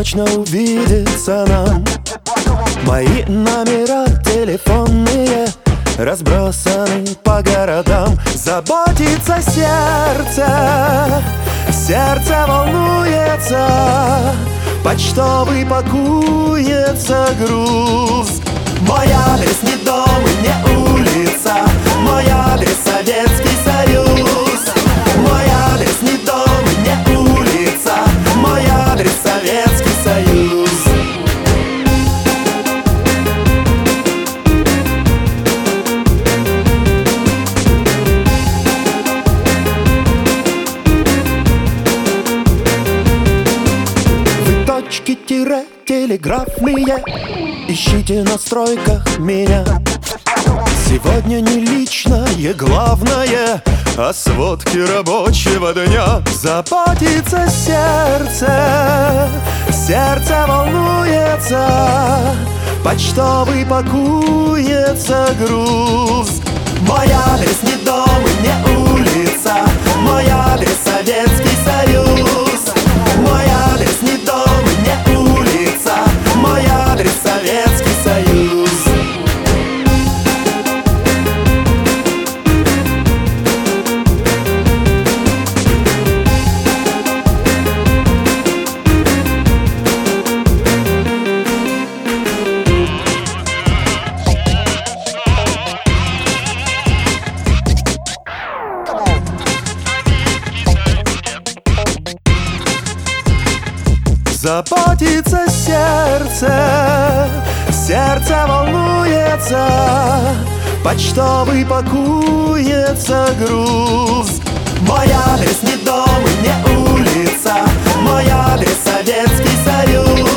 точно увидеться нам. Мои номера телефонные разбросаны по городам. Заботится сердце, сердце волнуется, почтовый пакуется груз. Мой адрес не дом и не улица, мой адрес Советский Союз. Мой адрес не дом и не улица, мой адрес Советский Союз. Вы точки-тире телеграфные ищите на стройках меня. Сегодня не личное главное, а сводки рабочего дня. Заботится сердце, сердце волнуется, почтовый пакуется груз. Мой адрес не дом и не улица, мой адрес Советский Союз. Мой адрес не дом и не улица, мой адрес Советский Союз. Заботится сердце, сердце волнуется, почтовый пакуется груз. Мой адрес не дом и не улица, мой адрес Советский Союз.